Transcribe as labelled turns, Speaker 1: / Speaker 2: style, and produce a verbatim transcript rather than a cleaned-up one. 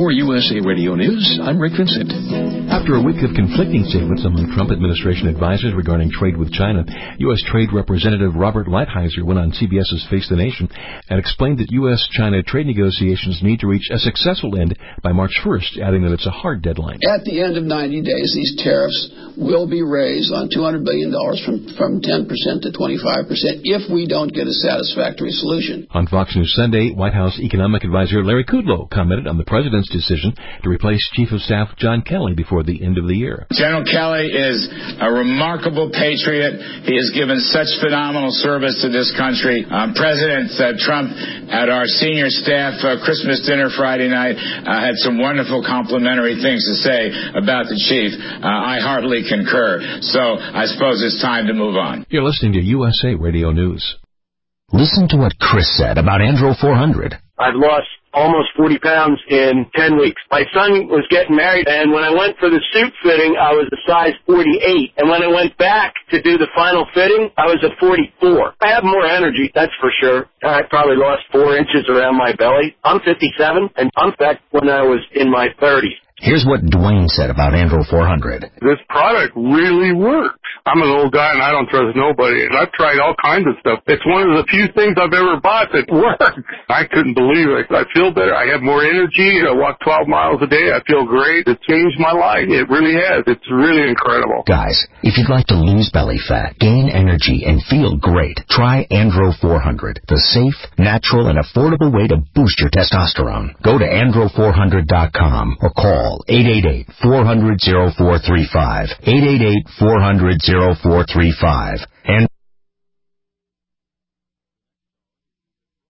Speaker 1: For U S A Radio News, I'm Rick Vincent.
Speaker 2: After a week of conflicting statements among Trump administration advisors regarding trade with China, U S. Trade Representative Robert Lighthizer went on C B S's Face the Nation and explained that U S China trade negotiations need to reach a successful end by March first, adding that it's a hard deadline.
Speaker 3: At the end of ninety days, these tariffs will be raised on two hundred billion dollars from, from ten percent to twenty-five percent if we don't get a satisfactory solution.
Speaker 2: On Fox News Sunday, White House economic advisor Larry Kudlow commented on the president's decision to replace Chief of Staff John Kelly before the end of the year.
Speaker 4: General Kelly is a remarkable patriot. He has given such phenomenal service to this country. Um, President uh, Trump at our senior staff uh, Christmas dinner Friday night uh, had some wonderful complimentary things to say about the chief. Uh, I heartily concur. So I suppose it's time to move on.
Speaker 2: You're listening to U S A Radio News.
Speaker 5: Listen to what Chris said about Andro four hundred.
Speaker 6: I've lost almost forty pounds in ten weeks. My son was getting married, and when I went for the suit fitting, I was a size forty-eight. And when I went back to do the final fitting, I was a forty-four. I have more energy, that's for sure. I probably lost four inches around my belly. I'm fifty-seven, and I'm back when I was in my thirties.
Speaker 5: Here's what Dwayne said about Andro four hundred.
Speaker 7: This product really works. I'm an old guy and I don't trust nobody. And I've tried all kinds of stuff. It's one of the few things I've ever bought that works. I couldn't believe it. I feel better. I have more energy. I walk twelve miles a day. I feel great. It changed my life. It really has. It's really incredible.
Speaker 5: Guys, if you'd like to lose belly fat, gain energy, and feel great, try Andro four hundred, the safe, natural, and affordable way to boost your testosterone. Go to andro four hundred dot com or call eight eight eight, four hundred, oh four three five, eight eight eight, four hundred, oh four three five. And